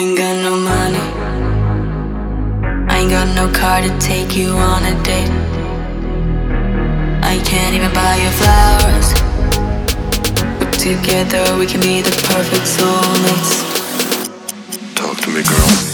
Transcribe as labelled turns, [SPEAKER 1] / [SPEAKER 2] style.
[SPEAKER 1] ain't got no money, I ain't got no car to take you on a date. I can't even buy you flowers, but together we can be the perfect soulmates.
[SPEAKER 2] Talk to me, girl.